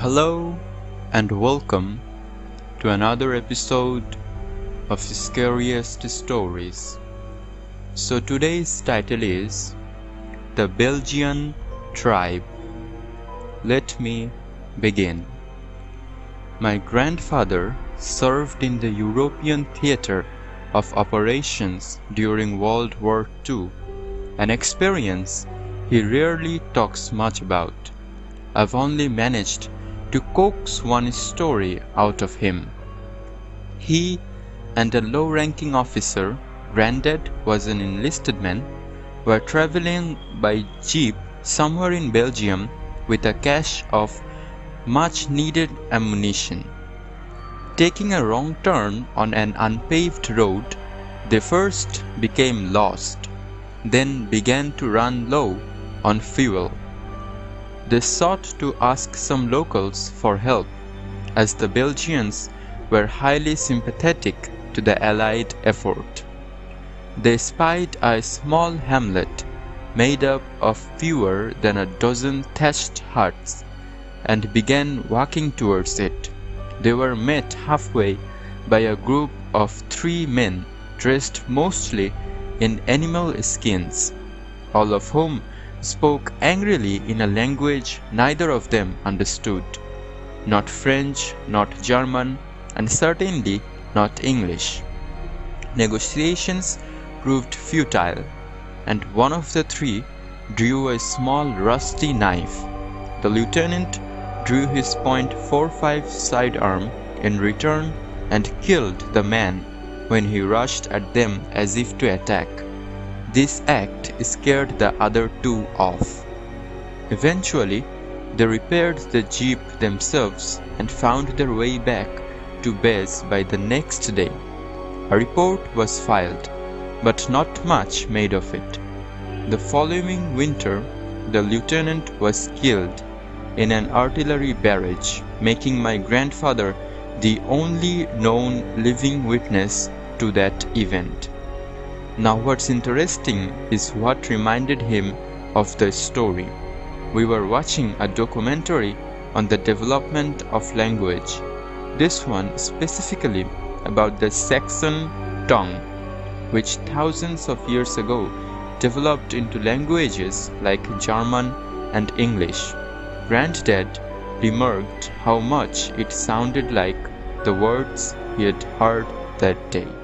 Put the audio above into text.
Hello and welcome to another episode of Scariest Stories. So today's title is The Belgian Tribe. Let me begin. My grandfather served in the European theater of operations during World War II, an experience he rarely talks much about. I've only managed to coax one story out of him. He and a low-ranking officer, granddad was an enlisted man, were traveling by jeep somewhere in Belgium with a cache of much-needed ammunition. Taking a wrong turn on an unpaved road, they first became lost, then began to run low on fuel. They sought to ask some locals for help, as the Belgians were highly sympathetic to the Allied effort. They spied a small hamlet made up of fewer than a dozen thatched huts and began walking towards it. They were met halfway by a group of 3 men dressed mostly in animal skins, all of whom spoke angrily in a language neither of them understood. Not French, not German, and certainly not English. Negotiations proved futile, and one of the 3 drew a small rusty knife. The lieutenant drew his .45 sidearm in return and killed the man when he rushed at them as if to attack. This act scared the other 2 off. Eventually, they repaired the jeep themselves and found their way back to base by the next day. A report was filed, but not much made of it. The following winter, the lieutenant was killed in an artillery barrage, making my grandfather the only known living witness to that event. Now what's interesting is what reminded him of the story. We were watching a documentary on the development of language, this one specifically about the Saxon tongue, which thousands of years ago developed into languages like German and English. Granddad remarked how much it sounded like the words he had heard that day.